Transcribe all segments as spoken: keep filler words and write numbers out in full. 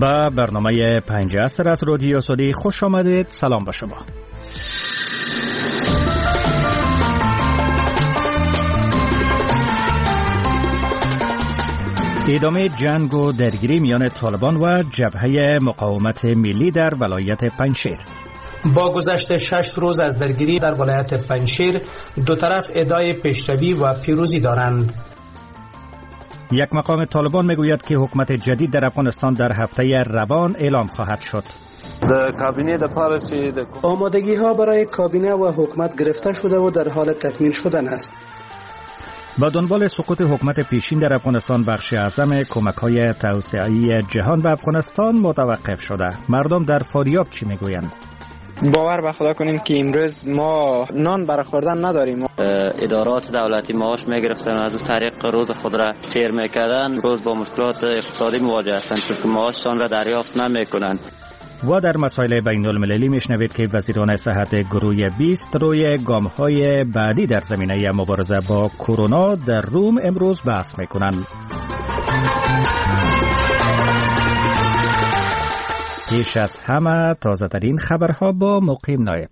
با برنامه پنج عصر از رادیو سعودی خوش آمدید. سلام به شما. ادامه جنگ و درگیری میان طالبان و جبهه مقاومت ملی در ولایت پنجشیر. با گذشت شش روز از درگیری در ولایت پنجشیر، دو طرف ادعای پیشروی و پیروزی دارند. یک مقام طالبان میگوید که حکومت جدید در افغانستان در هفته روان اعلام خواهد شد. آمادگی ها برای کابینه و حکومت گرفته شده و در حال تکمیل شدن است. با دنبال سقوط حکومت پیشین در افغانستان، بخش اعظم کمک‌های توسعه‌ای جهان به افغانستان متوقف شده. مردم در فاریاب چی میگویند؟ باور به خدا کنیم که امروز ما نان برای خوردن نداریم. ادارات دولتی معاش میگرفتن و از اون طریق روز خود را سیر میکردن. روز با مشکلات اقتصادی مواجه هستند چون معاششان را دریافت نمیکنند. و در مسائل بین المللی میشنوید که وزیران صحت گروه بیست روی گام‌های بعدی در زمینه مبارزه با کرونا در روم امروز بحث میکنند. پیش از همه تازه ترین خبرها با مقیم نایب.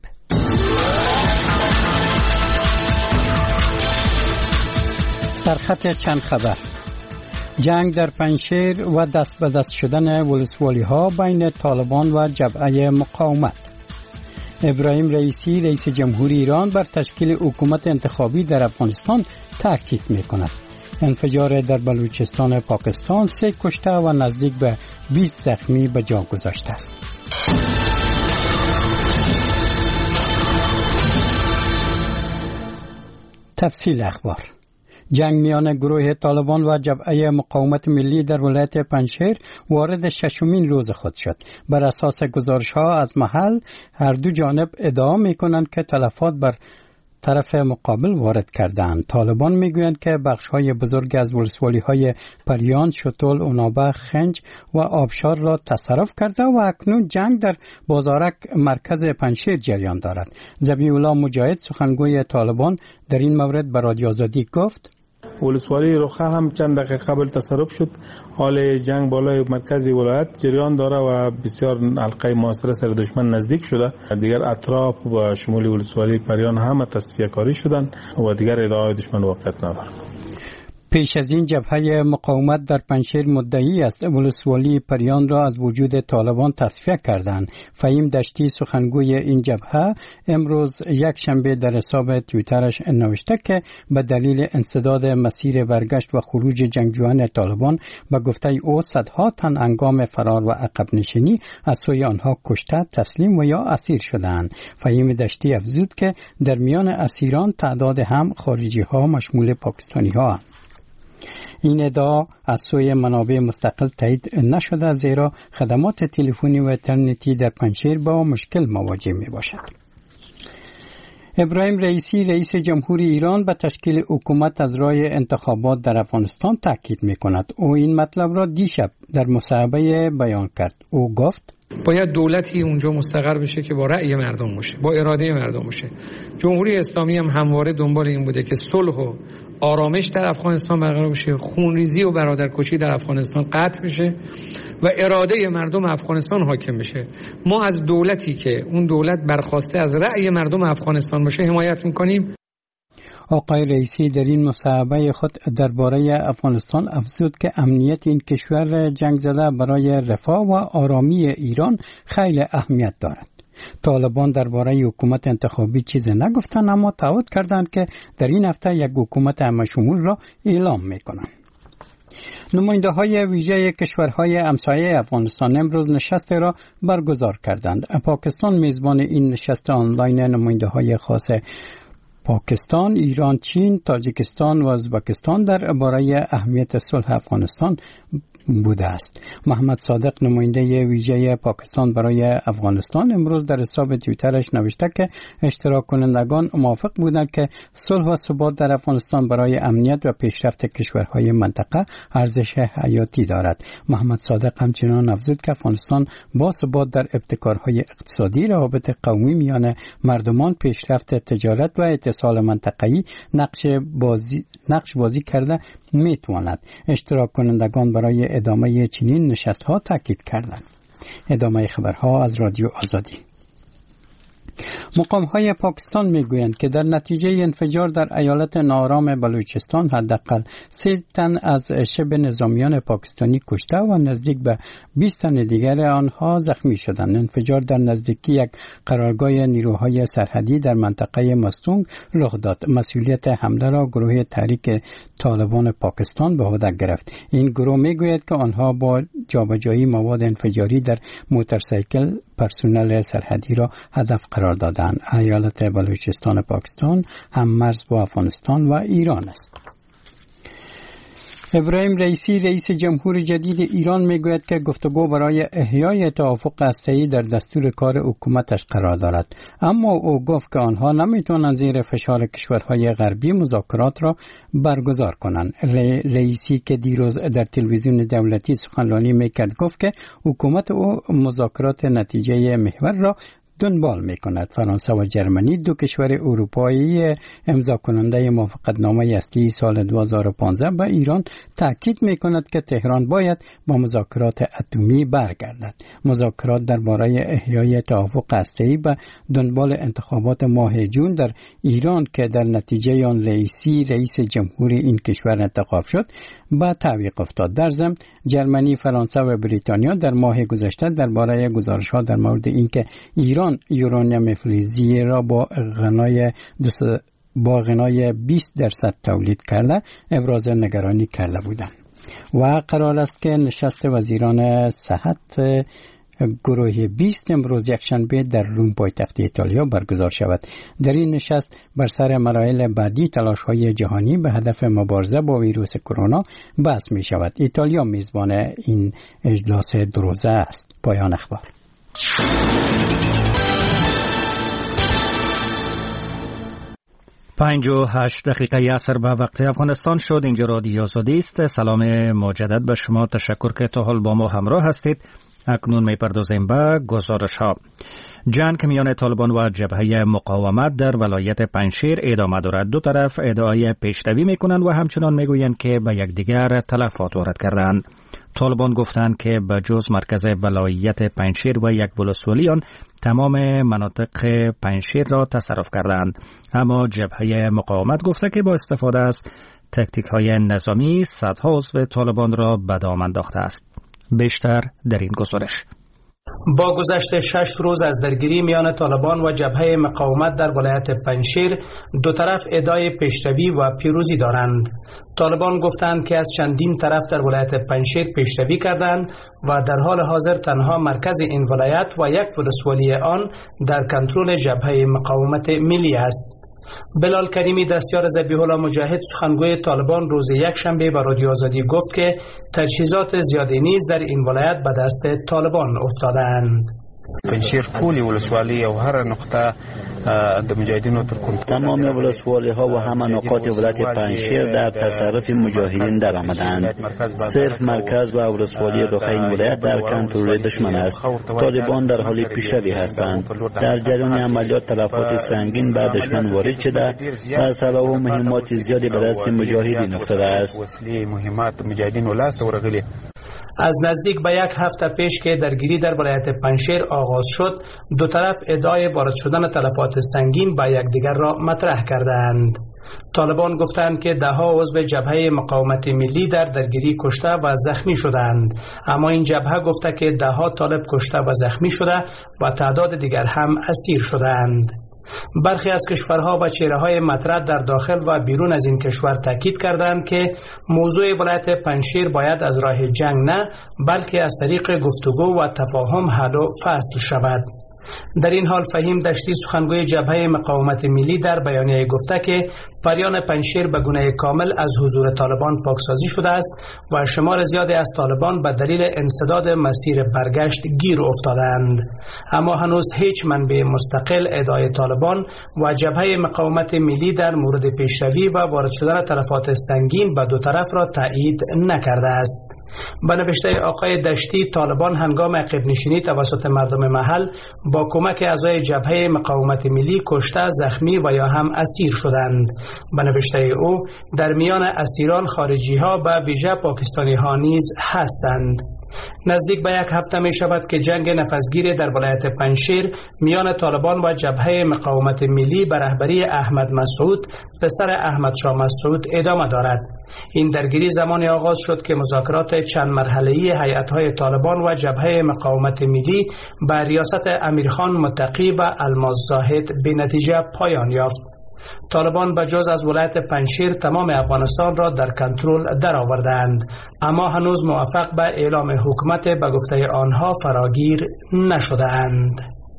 سرخط چند خبر. جنگ در پنجشیر و دست به دست شدن ولسوالی ها بین طالبان و جبهه مقاومت. ابراهیم رئیسی رئیس جمهوری ایران بر تشکیل حکومت انتخابی در افغانستان تاکید می کند. انفجار در بلوچستان پاکستان سه کشته و نزدیک به بیست زخمی به جا گذاشته است. تفصیل اخبار. جنگ میان گروه طالبان و جبهه مقاومت ملی در ولایت پنجشیر وارد ششمین روز خود شد. بر اساس گزارش ها از محل، هر دو جانب ادعا می کنند که تلفات بر طرف مقابل وارد کردند. طالبان میگویند که بخش‌های بزرگ از ولسوالی‌های پریان، شتول، اونابه، خنج و آبشار را تصرف کرده و اکنون جنگ در بازارک مرکز پنجشیر جریان دارد. ذبیح الله مجاهد سخنگوی طالبان در این مورد به رادیو آزادی گفت: ولسوالی رخه هم چند دقیقه قبل تصرف شد. حال جنگ بالای مرکز ولایت جریان داره و بسیار حلقه محاصره سر دشمن نزدیک شده. دیگر اطراف و شمول ولسوالی پریان هم تصفیه کاری شدند و دیگر ادعای دشمن واقعیت ندارد. پیش از این جبهه مقاومت در پنجشیر مدعی است ولسوالی پریان را از وجود طالبان تصفیه کردند. فهیم دشتی سخنگوی این جبهه امروز یک شنبه در حساب توییترش نوشته که به دلیل انسداد مسیر برگشت و خروج جنگجویان طالبان به گفته او صدها تن انگام فرار و عقب نشینی از سوی آنها کشته، تسلیم و یا اسیر شدند. فهیم دشتی افزود که در میان اسیران تعداد هم خارجی ها مشمول پاکستانی ها. این ادعا از سوی منابع مستقل تایید نشده، زیرا خدمات تلفنی و اینترنتی در پنجشیر با مشکل مواجه می باشد. ابراهیم رئیسی رئیس جمهوری ایران به تشکیل حکومت از راه انتخابات در افغانستان تاکید می کند. او این مطلب را دیشب در مصاحبه بیان کرد. او گفت: باید دولتی اونجا مستقر بشه که با رأی مردم باشه، با اراده مردم باشه. جمهوری اسلامی هم همواره دنبال این بوده که صلح و آرامش در افغانستان برقرار بشه، خونریزی و برادرکشی در افغانستان قطع بشه و اراده مردم افغانستان حاکم بشه. ما از دولتی که اون دولت برخواسته از رأی مردم افغانستان باشه حمایت میکنیم. آقای رئیسی در این مصاحبه خود درباره افغانستان افزود که امنیت این کشور جنگ زده برای رفاه و آرامی ایران خیلی اهمیت دارد. طالبان درباره حکومت انتخابی چیزی نگفتند، اما تعهد کردند که در این هفته یک حکومت همه‌شمول را اعلام می‌کنند. نماینده های ویژه کشورهای همسایه افغانستان امروز نشست را برگزار کردند. پاکستان میزبان این نشست آنلاین نماینده های خاص پاکستان، ایران، چین، تاجیکستان و ازبکستان درباره اهمیت صلح افغانستان بوده است. محمد صادق نماینده ویژه پاکستان برای افغانستان امروز در حساب توییترش نوشته که اشتراک کنندگان موافق بودند که صلح و ثبات در افغانستان برای امنیت و پیشرفت کشورهای منطقه ارزش حیاتی دارد. محمد صادق همچنین افزود که افغانستان با ثبات در ابتکارهای اقتصادی، روابط قومی میان مردمان، پیشرفت تجارت و اتصال ارسال منطقه‌ای نقش بازی نقش بازی کرده میتواند. اشتراک کنندگان برای ادامه چنین نشست‌ها تاکید کردند. ادامه خبرها از رادیو آزادی. مقام‌های پاکستان میگویند که در نتیجه انفجار در ایالت ناآرام بلوچستان حداقل سه تن از شبه نظامیان پاکستانی کشته و نزدیک به بیست تن دیگر آنها زخمی شدند. انفجار در نزدیکی یک قرارگاه نیروهای سرحدی در منطقه مستونگ رخ داد. مسئولیت حمله را گروه تحریک طالبان پاکستان به عهده گرفت. این گروه میگوید که آنها با جابجایی مواد انفجاری در موتورسیکل پرسنل سرحدی را هدف قرار دادند. ایالت بلوچستان پاکستان هم مرز با افغانستان و ایران است. ابراهیم رئیسی رئیس جمهور جدید ایران میگوید که گفتگو برای احیای توافق هسته‌ای در دستور کار حکومتش قرار دارد، اما او گفت که آنها نمیتونند زیر فشار کشورهای غربی مذاکرات را برگزار کنند. رئیسی که دیروز در تلویزیون دولتی سخنرانی میکرد گفت که حکومت او مذاکرات نتیجه محور را دنبال می کند. فرانسه و جرمنی دو کشور اروپایی امضا کننده موافقتنامه هسته‌ای سال دو هزار و پانزده به ایران تاکید می کند که تهران باید با مذاکرات اتمی برگردد. مذاکرات درباره احیای توافق هسته‌ای به دنبال انتخابات ماه جون در ایران که در نتیجه آن رئیسی رئیس جمهوری این کشور انتخاب شد به تعویق افتاد. در ضمن جرمنی، فرانسه و بریتانیا در ماه گذشته درباره گزارش‌ها در مورد اینکه ایران یورانیم فلزی را با غنای با غنای بیست درصد تولید کرده ابراز نگرانی کرده بودند. و قرار است که نشست وزیران صحت گروه بیست امروز یکشنبه در روم پایتخت ایتالیا برگزار شود. در این نشست بر سر مراحل بعدی تلاش‌های جهانی به هدف مبارزه با ویروس کرونا بحث می شود. ایتالیا میزبان این اجلاس دو روزه است. پایان اخبار. پنج و هشت دقیقه عصر به وقت افغانستان شد. اینجا رادیو آزادی است. سلام مجدد به شما. تشکر که تا حال با ما همراه هستید. اکنون می‌پردازیم به گزارش‌ها. جنگ میان طالبان و جبهه مقاومت در ولایت پنجشیر ادامه دارد. دو طرف ادعای پیشروی می‌کنند و همچنان می‌گویند که به یکدیگر تلفات وارد کردند. طالبان گفتند که به جز مرکز ولایت پنجشیر و یک ولسوالی آن تمام مناطق پنجشیر را تصرف کردند، اما جبهه مقاومت گفته که با استفاده از تکتیک‌های نظامی صدها عضو طالبان را به دام انداخته است. بیشتر در این گزارش. با گذشت شش روز از درگیری میان طالبان و جبهه مقاومت در ولایت پنجشیر، دو طرف ادعای پیشروی و پیروزی دارند. طالبان گفتند که از چندین طرف در ولایت پنجشیر پیشروی کردند و در حال حاضر تنها مرکز این ولایت و یک ولسوالی آن در کنترل جبهه مقاومت ملی است. بلال کریمی دستیار ذبیح الله مجاهد سخنگوی طالبان روز یک شنبه به رادیو آزادی گفت که تجهیزات زیادی نیز در این ولایت به دست طالبان افتادند. پنجشیر ټولې ولسوالۍ او هر نقطه د مجاهدینو تر کنترل تمام ولسوالی ها و همه نقاط ولایت پنجشیر در تصرف مجاهدین در آمدند. صرف مرکز و ولسوالی رخی این ولایت در کنترل دشمن است. طالبان در حال پیشروی هستند. در جریان عملیات تلفات سنگین به دشمن وارد شده و سلاح و مهمات زیادی به دست مجاهدین افتاده است. وسلې مهمات مجاهدین ولاس ورغلي. از نزدیک به یک هفته پیش که درگیری در ولایت پنجشیر آغاز شد، دو طرف ادعای وارد شدن تلفات سنگین به یکدیگر را مطرح کردند. طالبان گفتند که دهها عضو جبهه مقاومت ملی در درگیری کشته و زخمی شدند، اما این جبهه گفته که دهها طالب کشته و زخمی شده و تعداد دیگر هم اسیر شدند. برخی از کشورها و چهره‌های مطرح در داخل و بیرون از این کشور تاکید کردند که موضوع ولایت پنجشیر باید از راه جنگ نه بلکه از طریق گفتگو و تفاهم حل و فصل شود. در این حال فهیم دشتی سخنگوی جبهه مقاومت ملی در بیانیه گفته که پریان پنجشیر به گونه کامل از حضور طالبان پاکسازی شده است و شمار زیادی از طالبان به دلیل انسداد مسیر برگشت گیر افتادند، اما هنوز هیچ منبع مستقل ادعای طالبان و جبهه مقاومت ملی در مورد پیشروی و وارد شدن تلفات سنگین به دو طرف را تایید نکرده است. به نوشته آقای دشتی، طالبان هنگام عقب نشینی توسط مردم محل با کمک اعضای جبهه مقاومت ملی کشته، زخمی و یا هم اسیر شدند. به نوشته او در میان اسیران خارجی ها به ویژه پاکستانی ها نیز هستند. نزدیک به یک هفته می شود که جنگ نفسگیر در ولایت پنجشیر میان طالبان و جبهه مقاومت ملی به رهبری احمد مسعود پسر احمد شاه مسعود ادامه دارد. این درگیری زمانی آغاز شد که مذاکرات چند مرحله‌ای هیئت‌های طالبان و جبهه مقاومت ملی به ریاست امیرخان متقی و الماس زاهد به نتیجه پایان یافت. طالبان بجز از ولایت پنجشیر تمام افغانستان را در کنترل درآوردند، اما هنوز موفق به اعلام حکومت به گفته آنها فراگیر نشده‌اند.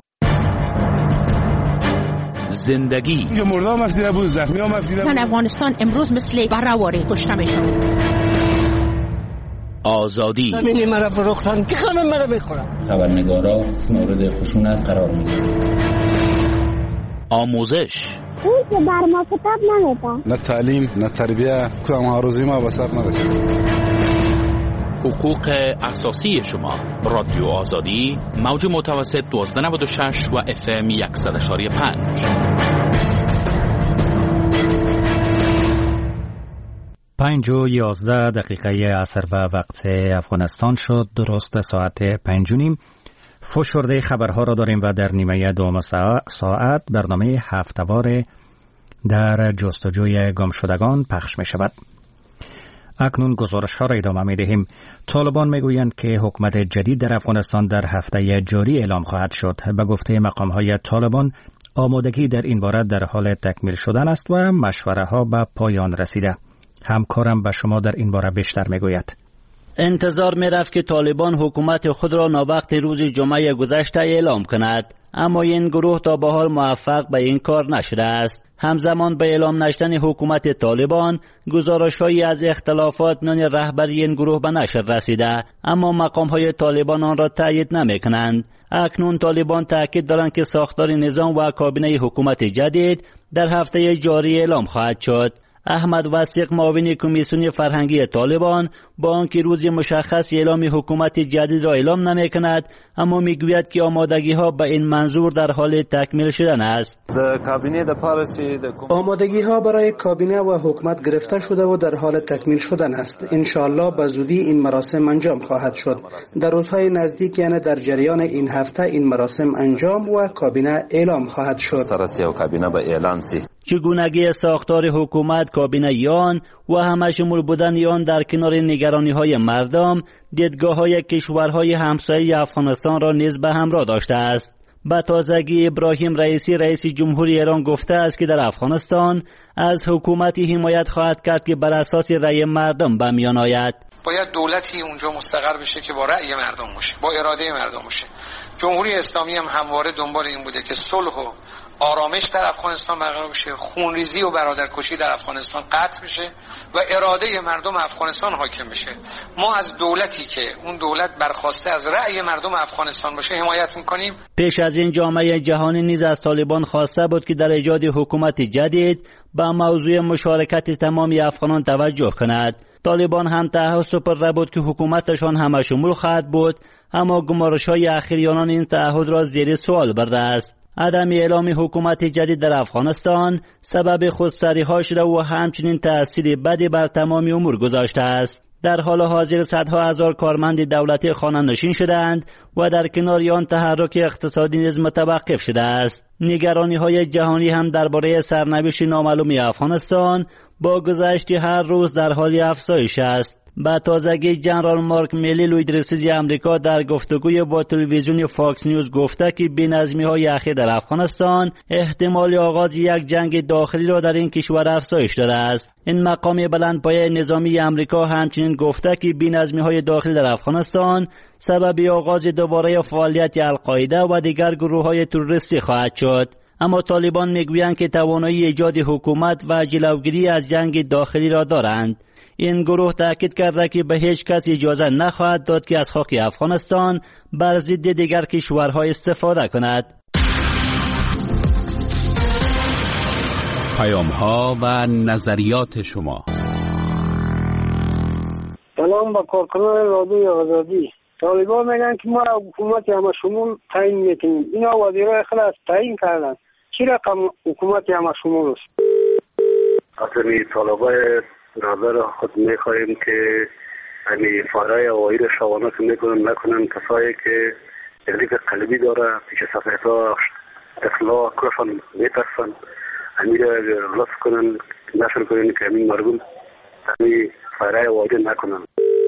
زندگی اینجا مردم مفتیده بود، زخمی ها مفتیده بود. افغانستان امروز مثل برهواری کشته می شود. آزادی همینی مرا فروختن که خمه مرا بخورم. خبرنگارا مورد خشونت قرار می گیرند. آموزش اون که بر ما کتاب نمیده، نه تعلیم نه تربیه، کدام آرزوی ما به سر نرسید. حقوق اساسی شما. رادیو آزادی، موج متوسط دوازده نود و شش و اف ام صد و یک و پنج. پنج و یازده دقیقه عصر و وقت افغانستان شد. درست ساعت پنج و نیم. فشرده خبرها را داریم و در نیمه دوم ساعت برنامه هفته‌وار در جستجوی گمشدگان پخش می شود. اکنون گزارش ها را ادامه می دهیم. طالبان می گویند که حکومت جدید در افغانستان در هفته جاری اعلام خواهد شد. به گفته مقام های طالبان، آمادگی در این باره در حال تکمیل شدن است و مشوره ها به پایان رسیده. همکارم به شما در این باره بیشتر می گوید. انتظار می رفت که طالبان حکومت خود را ناوقت روز جمعه گذشته اعلام کند، اما این گروه تا به حال موفق به این کار نشده است. همزمان به اعلام نشدن حکومت طالبان، گزارش‌هایی از اختلافات میان رهبری این گروه به نشر رسیده، اما مقام‌های طالبان آن را تایید نمی‌کنند. اکنون طالبان تاکید دارند که ساختار نظام و کابینه حکومت جدید در هفته جاری اعلام خواهد شد. احمد وثیق، معاون کمیسیون فرهنگی طالبان، با آنکه روز مشخص اعلام حکومت جدید را اعلام نمی‌کند، اما میگوید که آمادگی‌ها به این منظور در حال تکمیل شدن است. آمادگی‌ها برای کابینه و حکومت گرفته شده و در حال تکمیل شدن است. انشاءالله به زودی این مراسم انجام خواهد شد. در روزهای نزدیک، یعنی در جریان این هفته، این مراسم انجام و کابینه اعلام خواهد شد. چگونگی ساختار حکومت، کابینه یان و همه شمول بودن یان در کنار نگرانی‌های مردم، دیدگاه‌های کشورهای همسایه افغانستان را نیز به همراه داشته است. به تازگی ابراهیم رئیسی، رئیس جمهوری ایران، گفته است که در افغانستان از حکومتی حمایت خواهد کرد که بر اساس رأی مردم به میان آید. باید دولتی اونجا مستقر بشه که با رأی مردم باشه، با اراده مردم باشه. جمهوری اسلامی هم همواره دنبال این بوده که صلح و آرامش در افغانستان برقرار بشه، خونریزی و برادرکشی در افغانستان قطع بشه و اراده مردم افغانستان حاکم بشه. ما از دولتی که اون دولت برخواسته از رأی مردم افغانستان باشه حمایت میکنیم. پیش از این جامعه جهانی نیز از طالبان خواسته بود که در ایجاد حکومت جدید به موضوع مشارکت تمامی افغانان توجه کند. طالبان هم تعهد سپرده بود که حکومتشان همه شمول خواهد بود، اما گزارش‌های اخیری آنان این تعهد را زیر سوال برده است. عدم اعلام حکومت جدید در افغانستان سبب خودسری‌ها شده و همچنین تأثیر بدی بر تمامی امور گذاشته است. در حال حاضر صدها هزار کارمند دولتی خانه‌نشین شدند و در کنار آن تحرک اقتصادی نیز متوقف شده است. نگرانی‌های جهانی هم درباره سرنوشت نامعلوم افغانستان با گذشت هر روز در حال افزایش است. با تازگی جنرال مارک میلی، لوید رئیس آمریکا، در گفتگوی با تلویزیون فاکس نیوز گفته که بی‌نظمی‌های اخیر در افغانستان احتمال آغاز یک جنگ داخلی را در این کشور افزایش داده است. این مقام بلندپایه نظامی آمریکا همچنین گفته که بی‌نظمی‌های داخلی در افغانستان سبب آغاز دوباره فعالیت القاعده و دیگر گروه‌های تروریستی خواهد شد. اما طالبان میگویند که توانایی ایجاد حکومت و جلوگیری از جنگ داخلی را دارند. این گروه تاکید کرده که به هیچ کس اجازه نخواهد داد که از خاک افغانستان بر ضد دیگر کشورها استفاده کند. پیام‌ها و نظریات شما. به سلام با کارکنان رادیوی آزادی. طالبان میگن که ما حکومت همه شمول تعیین میکنیم. اینا وزیرای خود از تعیین کردن. چی رقم حکومت همه شمول است؟ اصلی طالبای نظر خود میخواهیم که یعنی فارای هوایی را شوانه که میکنن نکنن کسایی که تکلیف قلبی داره پیش صفحه اطلاع کشن میترسن همین را لطف کنن نشر کنن که همین مردم همین فارای هوایی نکنن.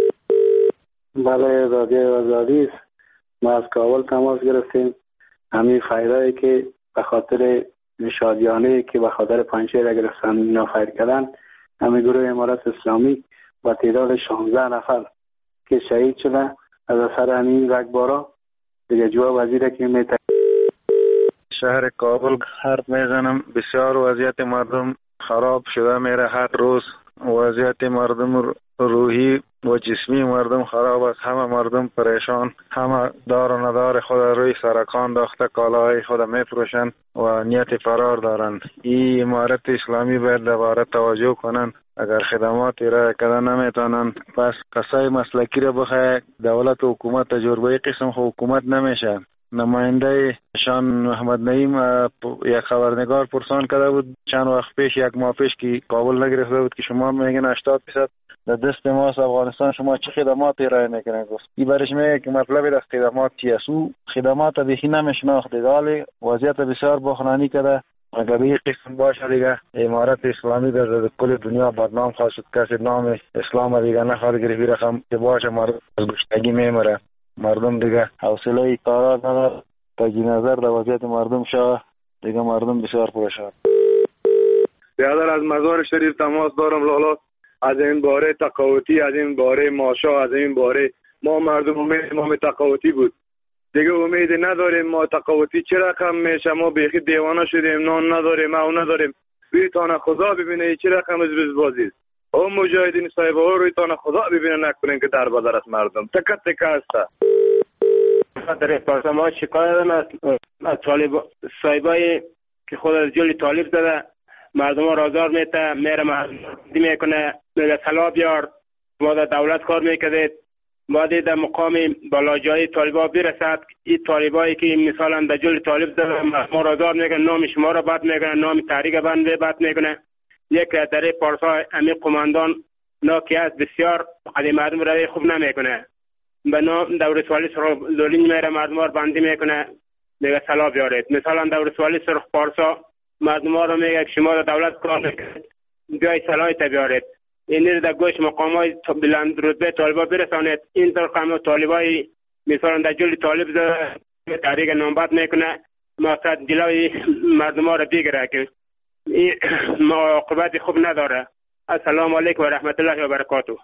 بله رادیوی آزادی است. ما از کابل تماس گرفتیم. همین فایرایی که به خاطر شادیانه که به خاطر پنجشیر را گرفتن اینا فایر کردن، همین گروه امارت اسلامی با تعداد شانزده نفر که شهید شدن از اثر همین رگبارا دیگه جواب وزیر که میتر. شهر کابل حرف میزنم. بسیار وضعیت مردم خراب شده میره. هر روز وضعیت مردم روحی و جسمی مردم خراب است. همه مردم پریشان، همه دار و ندار خود روی سرکان داخته کالاهای خود میفروشن و نیت فرار دارند. این امارت اسلامی باید دوباره توجه کنن. اگر خدمات ارائه کردن نمیتونن پس کسای مسلکی را بخواه. دولت و حکومت تجربه قسم حکومت نمیشه. نماینده شان محمد نعیم یک خبرنگار پرسان کرده بود چند وقت پیش، یک ماه پیش که کابل نگرفته بود که شما میگن هشتاد درصد در دست ماست افغانستان، شما چه خدمات ارائه میکنن؟ گفت این برش میگه که مطلب از خدمات چیه؟ او خدمات بیخی نمیشناخته. ولی وضعیت بسیار بحرانی کرده. اگر به این قسم باشه دیگه امارت اسلامی در کل دنیا بدنام خواهد شد. کسی نام اسلام دیگه نخواهد گرفت. رقم که باشه مردم از گشتگی میمره. مردم دیگه حوصله کارا نداره. تجی نظر در وضعیت مردم شاه دیگه مردم بسیار پریشان. برادر از مزار شریف تماس دارم. لالا از این باره تقاوتی، از این باره ماشا، از این باره ما مردم امید ما تقاوتی بود دیگه امید نداریم. ما تقاوتی چه رقم میشه؟ ما بیخی دیوانه شدیم. نان نداریم، ما نداریم. روی تانه خدا ببینه چه رقم از بازی است. او مجاهدین صاحب ها روی تانه خدا ببینه نکنین که در بدر است مردم تکت تکه است. در پارسا ما شکایت از از طالب صاحبای که خود از جلی طالب زده مردم ها رازار میته میره مردم میکنه میگه سلا بیار ما در دولت کار میکردید باید در مقام بالاجای طالبا برسد. این طالبایی که مثلا در جلی طالب زده ما رازار میکنه نام شما را بد میکنه، نام تحریک بند بد میکنه. یک در پارسا امی قماندان ناکی است بسیار قدی مردم را خوب نمیکنه. به نام دولت والی سرخ زولین میره مردم ها بندی میکنه میگه سلا بیارید. مثلا دولت والی سرخ پارسا مردم ها رو میگه شما در دولت کار میکنید بیای سلای تا بیارید. این در گوش مقام های بلند رتبه طالبا برسانید. این طور قام طالبای مثلا در جلی طالب زده تحریک نامبد میکنه مقصد جلوی مردم ها رو بگیره که این عاقبت خوب نداره. السلام علیکم و رحمت الله و برکاته.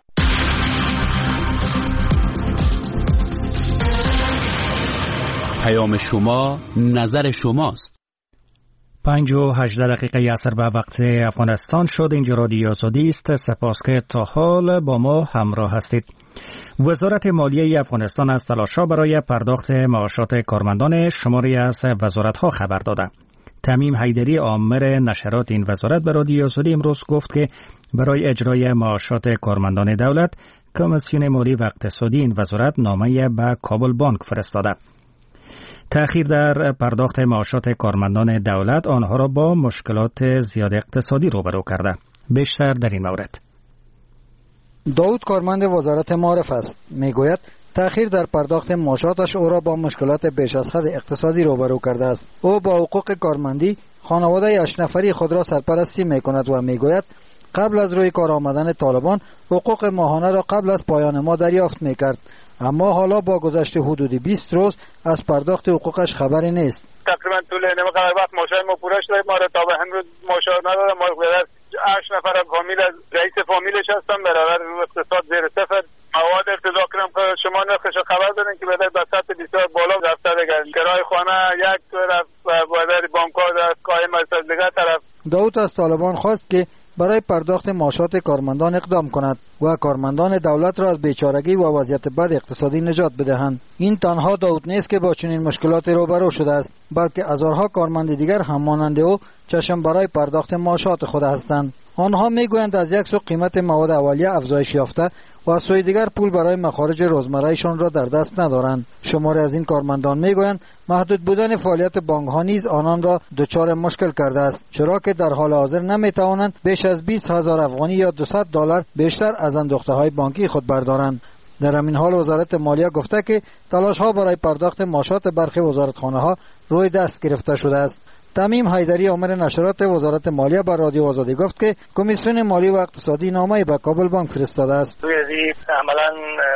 پیام شما نظر شماست. پنج و هجده دقیقه عصر به وقت افغانستان شد. اینجا رادیوی آزادی است. سپاس که تا حال با ما همراه هستید. وزارت مالیه افغانستان از تلاش‌ها برای پرداخت معاشات کارمندان شماری از وزارت‌ها خبر داده. تمیم حیدری آمر نشرات این وزارت به رادیوی آزادی امروز گفت که برای اجرای معاشات کارمندان دولت کمیسیون مالی و اقتصادی این وزارت نامه به کابل بانک فرستاده. تأخیر در پرداخت معاشات کارمندان دولت آنها را با مشکلات زیاد اقتصادی روبرو کرده. بیشتر در این مورد داود کارمند وزارت معارف است. میگوید تأخیر در پرداخت معاشاتش او را با مشکلات بیش از حد اقتصادی روبرو کرده است. او با حقوق کارمندی خانواده هشت نفری خود را سرپرستی میکند و میگوید قبل از روی کار آمدن طالبان حقوق ماهانه را قبل از پایان ماه دریافت میکرد، اما حالا با گذشت حدود بیست روز از پرداخت حقوقش خبری نیست. تقریبا طول نمی قدر وقت معاشات ما پوره شده، ما را تا به امروز معاشات ندادن. ما برادر هشت نفر فامیل از رئیس فامیلش هستم، برادر اقتصاد زیر صفر. مواد ارتضا کردم که شما نرخش خبر دارین که برادر به سطح بسیار بالا رفته دیگه. کرای خانه یک طرف و برادر بانک‌ها در قایم از دیگه طرف. داود از طالبان خواست که برای پرداخت معاشات کارمندان اقدام کند و کارمندان دولت را از بیچارگی و وضعیت بد اقتصادی نجات بدهند. این تنها داود نیست که با چنین مشکلات روبرو شده است، بلکه هزارها کارمند دیگر هم مانند او چشم برای پرداخت معاشات خود هستند. آنها میگویند از یک سو قیمت مواد اولیه افزایش یافته و از سوی دیگر پول برای مخارج روزمرهشان را در دست ندارند. شماری از این کارمندان میگویند محدود بودن فعالیت بانک‌ها نیز آنان را دچار مشکل کرده است، چرا که در حال حاضر نمیتوانند بیش از بیست هزار افغانی یا دویست دلار بیشتر از اندوخته‌های بانکی خود بردارند. در همین حال وزارت مالیه گفته که تلاش‌ها برای پرداخت معاشات برخی وزارتخانه‌ها روی دست گرفته شده است. تمیم حیدری آمر نشرات وزارت مالیه بر رادیو آزادی گفت که کمیسیون مالی و اقتصادی نامه به کابل بانک فرستاده است. روی ازی عملا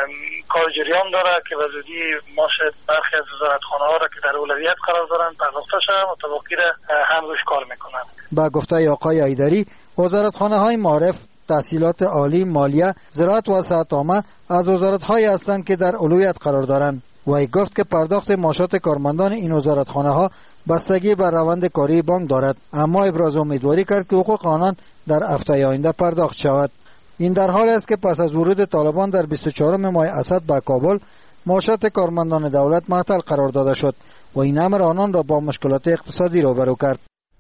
کار جریان داره که به زودی معاش برخی از وزارتخانه ها را که در اولویت قرار دارند پرداخته شود و متوقع هم روش کار میکنند. با گفته آقای حیدری وزارتخانه های معارف، تحصیلات عالی، مالیه، زراعت و صحت عامه از وزارت‌هایی هستند که در اولویت قرار دارند. و گفت که پرداخت معاشات کارمندان این وزارتخانه ها بستگی بر روند کاری بانک دارد، اما ابراز امیدواری کرد که حقوق آنان در هفته آینده پرداخت شود. این در حال است که پس از ورود طالبان در بیست و چهارم ماه اسد به کابل معاشات کارمندان دولت معطل قرار داده شد و این امر آنان را با مشکلات اقتصادی روبرو کرد.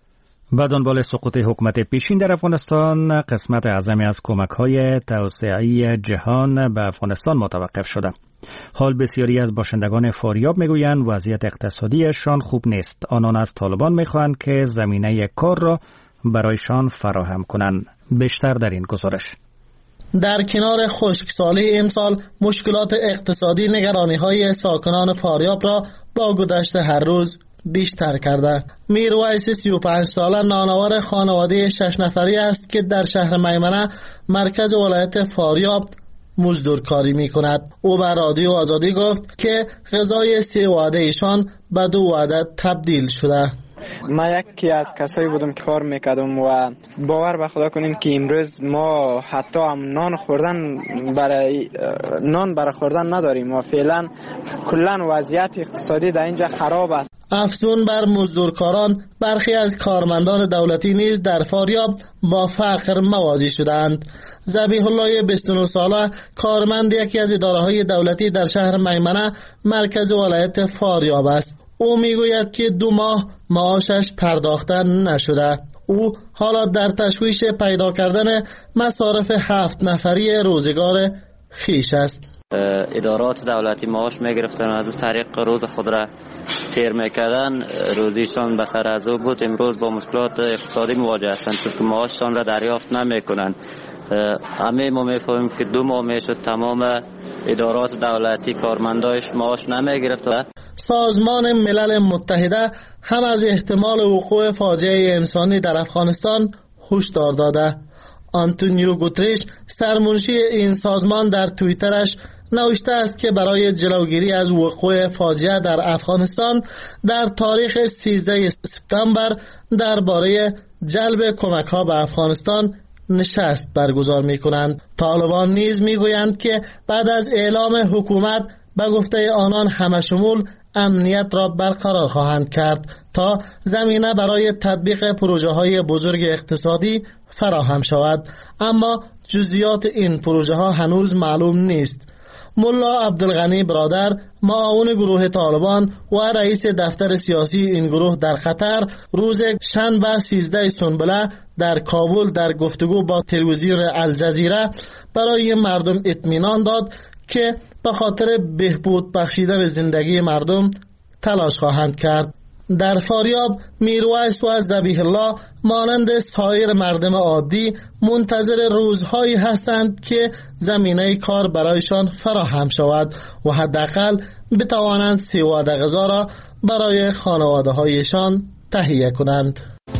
با دنبال سقوط حکومت پیشین در افغانستان، قسمت اعظمی از کمک‌های توسعه‌ای جهان به افغانستان متوقف شده. حال بسیاری از باشندگان فاریاب میگویند وضعیت اقتصادیشان خوب نیست. آنان از طالبان میخواهند که زمینه کار را برایشان فراهم کنند. بیشتر در این گزارش. در کنار خشکسالی امسال، مشکلات اقتصادی نگرانی‌های ساکنان فاریاب را با گذشت هر روز بیشتر کرده. میرویس سی و پنج ساله نانوار خانواده شش نفری است که در شهر میمنه مرکز ولایت فاریاب مزدورکاری می کند. او به رادیو آزادی گفت که غذای سه وعده ایشان به دو وعده تبدیل شده. من یکی از کسایی بودم که کار میکردم و باور به خدا کنین که امروز ما حتی هم نان خوردن برای نان برای خوردن نداریم و فعلا کلا وضعیت اقتصادی در اینجا خراب است. افزون بر مزدورکاران، برخی از کارمندان دولتی نیز در فاریاب با فقر مواجه شدند. ذبیح الله بیست و نه ساله کارمند یکی از اداره‌های دولتی در شهر میمنه مرکز ولایت فاریاب است. او میگوید که دو ماه معاشش پرداخته نشده. او حالا در تشویش پیدا کردن مصارف هفت نفری روزگار خیش است. ادارات دولتی معاش میگرفتن و از طریق روز خود را تیر میکردن، روزیشان به سر از او بود. امروز با مشکلات اقتصادی مواجه هستند چون معاششان را دریافت نمیکنند. همه ما میفهمیم که دو ماه میشد تمام ادارات دولتی کارمندایش معاش نمیگرفت. سازمان ملل متحده هم از احتمال وقوع فاجعه انسانی در افغانستان هشدار داده. آنتونیو گوتریش سرمنشی این سازمان در توییترش نوشته است که برای جلوگیری از وقوع فاجعه در افغانستان در تاریخ سیزده سپتامبر درباره جلب کمک‌ها به افغانستان نشست برگزار می‌کنند. طالبان نیز می‌گویند که بعد از اعلام حکومت به گفته آنان همشمول امنیت را برقرار خواهند کرد تا زمینه برای تطبیق پروژه‌های بزرگ اقتصادی فراهم شود، اما جزئیات این پروژه ها هنوز معلوم نیست. ملا عبدالغنی برادر، معاون گروه طالبان و رئیس دفتر سیاسی این گروه در قطر، روز شنبه سیزده سنبله در کابل در گفتگو با تلویزیون الجزیره برای مردم اطمینان داد که به خاطر بهبود بخشیدن زندگی مردم تلاش خواهند کرد. در فاریاب، میرویس و ذبیح الله مانند سایر مردم عادی منتظر روزهایی هستند که زمینه کار برایشان فراهم شود و حداقل بتوانند سه وعده غذا را برای خانواده هایشان تهیه کنند.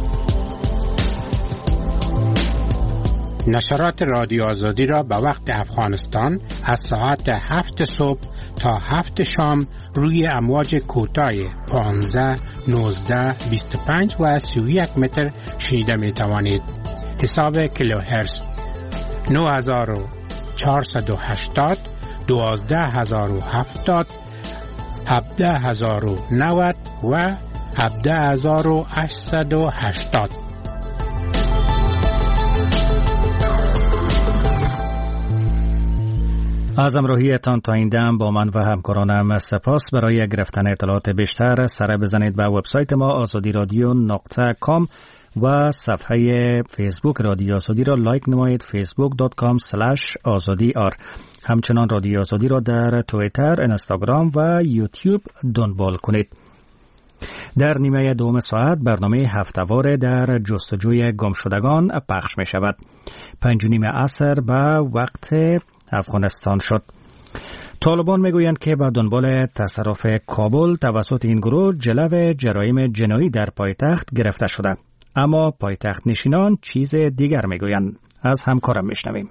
نشرات رادیو آزادی را به وقت افغانستان از ساعت هفت صبح تا هفت شام روی امواج کوتاه پانزده، نوزده، بیست و پنج و سی و یک متر شنیده می توانید. حساب کیلوهرتز نه هزار و چهارصد و هشتاد، دوازده هزار و هفتاد، هفده هزار و نود و هفده هزار و هشتصد و هشتاد. از همراهیتان تا این دم با من و همکارانم سپاس. برای گرفتن اطلاعات بیشتر سر بزنید به وبسایت ما آزادی رادیو نقطه کام و صفحه فیسبوک رادیو آزادی را لایک نمایید، فیسبوک دات کام اسلش آزادی آر. همچنان رادیو آزادی را در توییتر، اینستاگرام و یوتیوب دنبال کنید. در نیمه دوم ساعت برنامه هفته‌واره در جستجوی گمشدگان پخش می شود. پنج و نیم عصر به وقت افغانستان شد. طالبان میگویند که با دنبال تصرف کابل توسط این گروه جلو جرایم جنایی در پایتخت گرفته شده، اما پایتخت نشینان چیز دیگر میگویند. از همکارم میشنویم.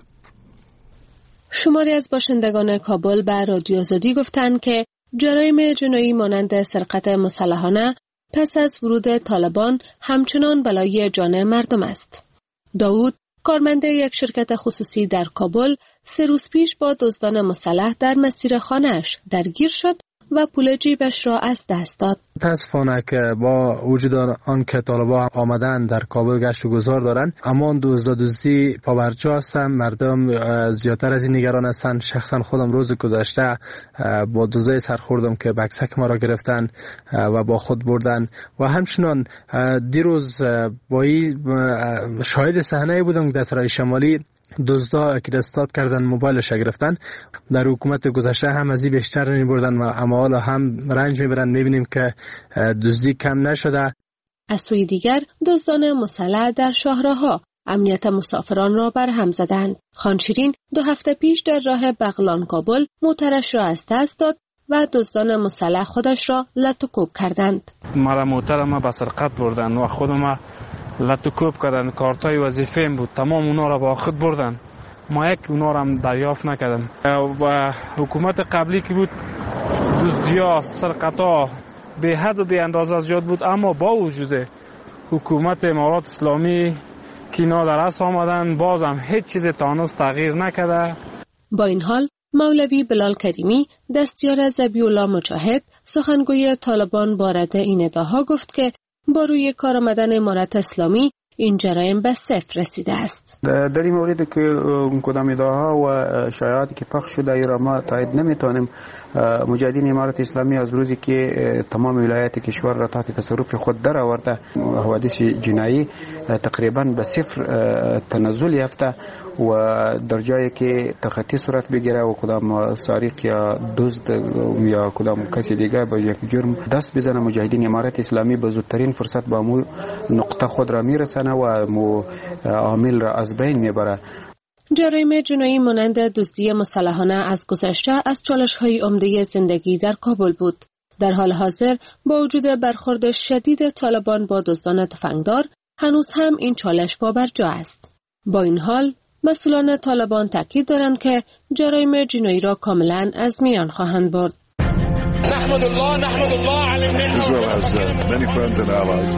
شماری از باشندگان کابل به رادیو آزادی گفتند که جرایم جنایی مانند سرقت مسلحانه پس از ورود طالبان همچنان بلای جان مردم است. داوود، کارمند یک شرکت خصوصی در کابل، سه روز پیش با دزدان مسلح در مسیر خانه‌اش درگیر شد و پول جیبش را از دست داد. متاسفانه که با وجود آن که طالبان آمدن در کابل گشت و گذار دارند، اما دزد دزدی پاورجا هستند. مردم زیادتر از این نگران هستند. شخصا خودم روز گذشته با دزدی سرخوردم که بکسک ما را گرفتن و با خود بردن و همچنان دیروز با شاهد صحنه بودم در سرای شمالی دزدا که دستات کردن موبایلش گرفتن. در حکومت گذشته هم از این بیشتر نمی‌بردن و اما حالا هم رنج میبرن. میبینیم که دزدی کم نشده. از سوی دیگر دزدان مسلح در شاهراه‌ها امنیت مسافران را برهم زدند. خانشیرین دو هفته پیش در راه بغلان کابل موترش را از دست داد و دزدان مسلح خودش را لط و کوب کردند. مرا موترم به سرقت بردن و خودم لط و کوب کردن. کارتای وظیفه‌ام بود، تمام اونا را با خود بردن. ما یک اونا را هم دریافت نکردم. و حکومت قبلی که بود دزدی‌ها، سرقت‌ها به حد و به اندازه زیاد بود، اما با وجود حکومت امارات اسلامی که اینا در اصل آمدن بازم هیچ چیز تانست تغییر نکرده. با این حال مولوی بلال کریمی، دستیار ذبیح الله مجاهد، سخنگوی طالبان بارد این ادعاها گفت که با روی کار آمدن امارت اسلامی این جرایم به صفر رسیده است. در این مورد که کدام ادعاها و شایعاتی که پخش شده ای را ما تایید نمیتونیم. مجاهدین امارت اسلامی از روزی که تمام ولایات کشور را تحت تصرف خود در آورده، حوادث جنایی تقریبا به صفر تنزل یافته و در جایی که تخطی صورت بگیره و کدام سارق یا دزد یا کدام کسی دیگه با یک جرم دست بزنه، مجاهدین امارت اسلامی به زودترین فرصت با مو نقطه خود را میرسنه و مو عامل را از بین میبره. جرایم جنایی مانند دزدی مسلحانه از گذشته از چالش‌های عمده زندگی در کابل بود. در حال حاضر با وجود برخورد شدید طالبان با دزدان تفنگدار، هنوز هم این چالش پابرجا است. با این حال مسئولان طالبان تاکید دارند که جرایم جنایی را کاملا از میان خواهند برد. نحمد الله نحمد الله علی النعمة. Israel has uh, many friends and allies.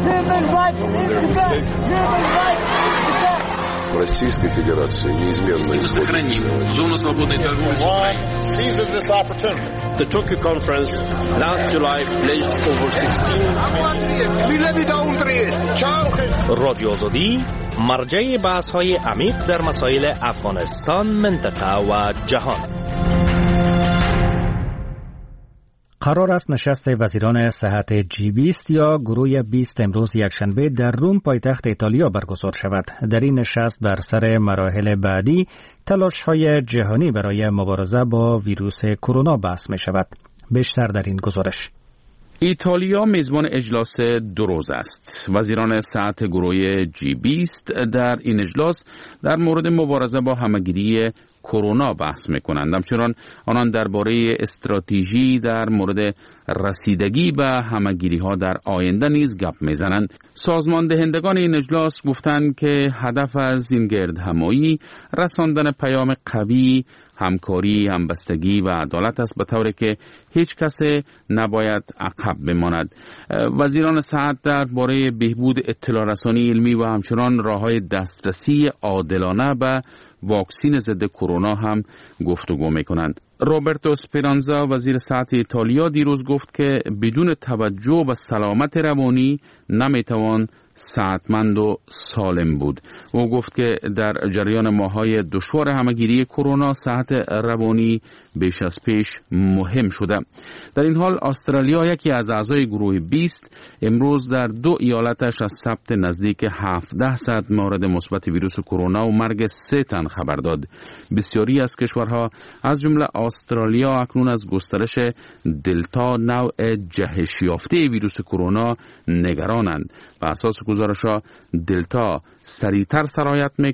Российской Федерации неизменно исходит. Зону свободной торговли. Seizes this opportunity. The Tokyo conference last July pledged over sixteen. رادیو آزادی مرجع بحث‌های عمیق در مسائل افغانستان، منطقه و جهان. قرار است نشست وزیران صحت جی بیست یا گروه بیست امروز یکشنبه در روم پایتخت ایتالیا برگزار شود. در این نشست بر سر مراحل بعدی تلاش‌های جهانی برای مبارزه با ویروس کرونا بحث می شود. بیشتر در این گزارش. ایتالیا میزبان اجلاس دو روز است. وزیران صحت گروه جی بیست در این اجلاس در مورد مبارزه با همه‌گیری کرونا بحث میکنند. همچنان آنان درباره استراتژی در مورد رسیدگی به همه‌گیری ها در آینده نیز گپ میزنند. سازمان دهندگان این اجلاس گفتند که هدف از این گرد همایی رساندن پیام قوی، همکاری، همبستگی و عدالت است، به طوری که هیچ کس نباید عقب بماند. وزیران صحت درباره بهبود اطلاع رسانی علمی و همچنان راه‌های دسترسی عادلانه به واکسین ضد کرونا هم گفتگو میکنند. روبرتو اسپرانزا وزیر صحت ایتالیا دیروز گفت که بدون توجه به سلامت روانی نمیتوان صحتمند و سالم بود. او گفت که در جریان ماه‌های دشوار همه‌گیری کرونا صحت روانی بیش از پیش مهم شده. در این حال استرالیا، یکی از اعضای گروه بیست، امروز در دو ایالتش از ثبت نزدیک هفده صد مورد مثبت ویروس کرونا و مرگ سه تن خبر داد. بسیاری از کشورها از جمله استرالیا اکنون از گسترش دلتا نوع جهش یافته ویروس کرونا نگرانند. به اساس گزارش‌ها دلتا سریعتر سرایت